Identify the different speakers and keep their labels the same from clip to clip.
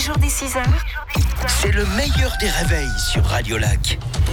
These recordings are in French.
Speaker 1: jour dès 6h,
Speaker 2: C'est le meilleur des réveils sur Radio Lac.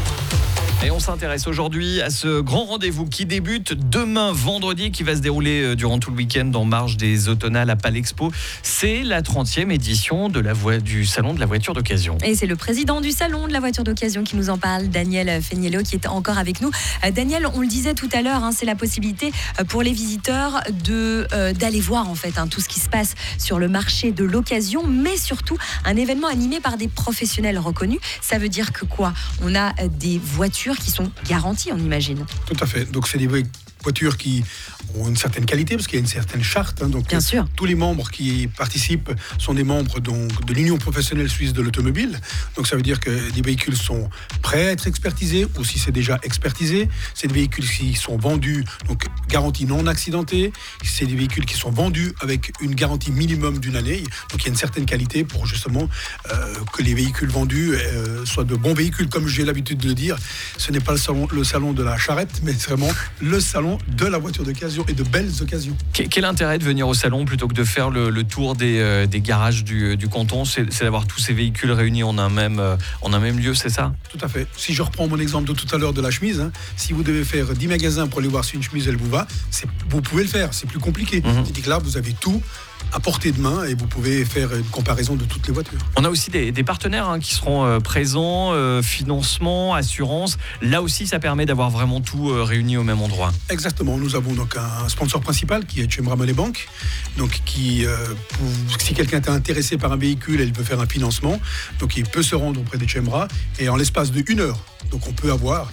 Speaker 3: Et on s'intéresse aujourd'hui à ce grand rendez-vous qui débute demain vendredi, qui va se dérouler durant tout le week-end en marge des Automnales à Palexpo. C'est la 30e édition du Salon de la voiture d'occasion.
Speaker 4: Et c'est le président du Salon de la voiture d'occasion qui nous en parle, Daniel Feniello, qui est encore avec nous. Daniel, on le disait tout à l'heure, c'est la possibilité pour les visiteurs d'aller voir en fait tout ce qui se passe sur le marché de l'occasion, mais surtout un événement animé par des professionnels reconnus. Ça veut dire que quoi ? On a des voitures qui sont garanties, on imagine.
Speaker 5: Tout à fait. Donc, c'est des voitures qui ont une certaine qualité parce qu'il y a une certaine charte. Donc,
Speaker 4: bien sûr.
Speaker 5: Tous les membres qui participent sont des membres de l'Union professionnelle suisse de l'automobile. Donc, ça veut dire que les véhicules sont prêts à être expertisés ou si c'est déjà expertisé. C'est des véhicules qui sont vendus, donc garantie non accidentée. C'est des véhicules qui sont vendus avec une garantie minimum d'une année. Donc, il y a une certaine qualité pour justement que les véhicules vendus soient de bons véhicules. Comme j'ai l'habitude de le dire, ce n'est pas le salon de la charrette, mais c'est vraiment le salon de la voiture d'occasion et de belles occasions.
Speaker 3: Quel intérêt de venir au salon plutôt que de faire le tour des garages du canton ? C'est d'avoir tous ces véhicules réunis en un même lieu, c'est ça ?
Speaker 5: Tout à fait. Si je reprends mon exemple de tout à l'heure de la chemise, si vous devez faire 10 magasins pour aller voir si une chemise elle vous va, vous pouvez le faire, c'est plus compliqué. C'est-à-dire que là, vous avez tout à portée de main et vous pouvez faire une comparaison de toutes les voitures.
Speaker 3: On a aussi des partenaires qui seront présents, financement, assurance. Là aussi, ça permet d'avoir vraiment tout réuni au même endroit.
Speaker 5: Exactement. Nous avons donc un sponsor principal qui est Chembra Money Bank. Donc si quelqu'un est intéressé par un véhicule et il veut faire un financement, donc il peut se rendre auprès de Chembra et en l'espace de 1 heure, donc on peut avoir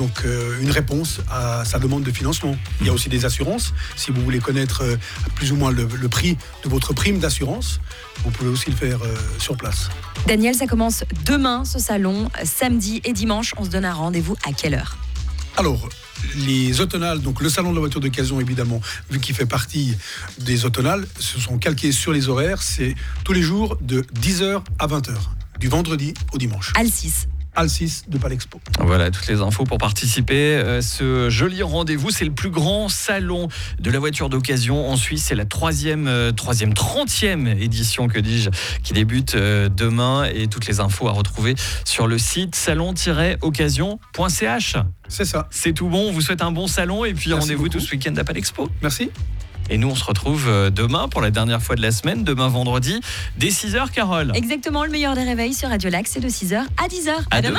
Speaker 5: une réponse à sa demande de financement. Il y a aussi des assurances. Si vous voulez connaître plus ou moins le prix de votre prime d'assurance, vous pouvez aussi le faire sur place.
Speaker 4: Daniel, ça commence demain ce salon, samedi et dimanche. On se donne un rendez-vous à quelle heure ?
Speaker 5: Alors, les Automnales, donc le salon de la voiture d'occasion évidemment, vu qu'il fait partie des Automnales, se sont calqués sur les horaires. C'est tous les jours de 10h à 20h, du vendredi au dimanche. Al 6 de Palexpo.
Speaker 3: Voilà, toutes les infos pour participer. Ce joli rendez-vous, c'est le plus grand salon de la voiture d'occasion en Suisse. C'est la 30e édition, qui débute demain. Et toutes les infos à retrouver sur le site salon-occasion.ch.
Speaker 5: C'est ça.
Speaker 3: C'est tout bon. On vous souhaite un bon salon et puis
Speaker 5: Merci
Speaker 3: rendez-vous
Speaker 5: beaucoup.
Speaker 3: tout ce week-end à Palexpo.
Speaker 5: Merci.
Speaker 3: Et nous, on se retrouve demain pour la dernière fois de la semaine, demain vendredi, dès 6h, Carole.
Speaker 4: Exactement, le meilleur des réveils sur Radio Lac, c'est de 6h à 10h.
Speaker 3: À demain.